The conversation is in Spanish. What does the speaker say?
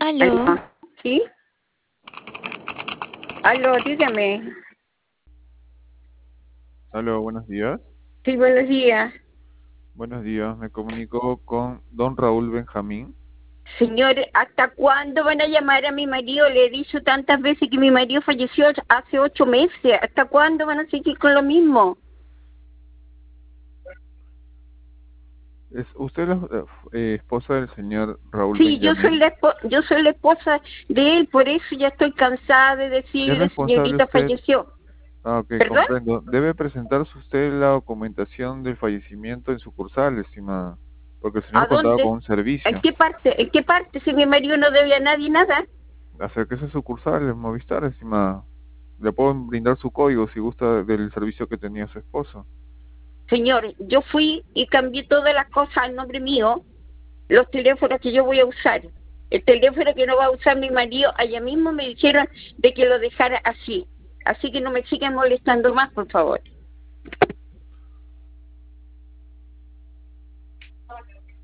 Aló. Aló, ¿sí? Aló, dígame. Aló, buenos días. Sí, buenos días. Buenos días, me comunico con don Raúl Benjamín. Señor, ¿hasta cuándo van a llamar a mi marido? Le he dicho tantas veces que mi marido falleció hace 8 meses. ¿Hasta cuándo van a seguir con lo mismo? ¿Es usted la esposa del señor Raúl Sí, yo soy Benjamín? yo soy la esposa de él, por eso ya estoy cansada de ¿Es decir, responsable señorita usted? falleció. Ah, ok, ¿Perdón? comprendo. Debe presentarse usted la documentación del fallecimiento en sucursal, estimada, porque el ¿A señor contaba con dónde? un ¿En servicio. qué parte? ¿En qué parte? Si mi marido no debe a nadie nada. Acérquese a sucursal en Movistar, estimada. Le puedo brindar su código si gusta del servicio que tenía su esposo. Señor, yo fui y cambié todas las cosas al nombre mío, los teléfonos que yo voy a usar. El teléfono que no va a usar mi marido, allá mismo me dijeron de que lo dejara así. Así que no me sigan molestando más, por favor.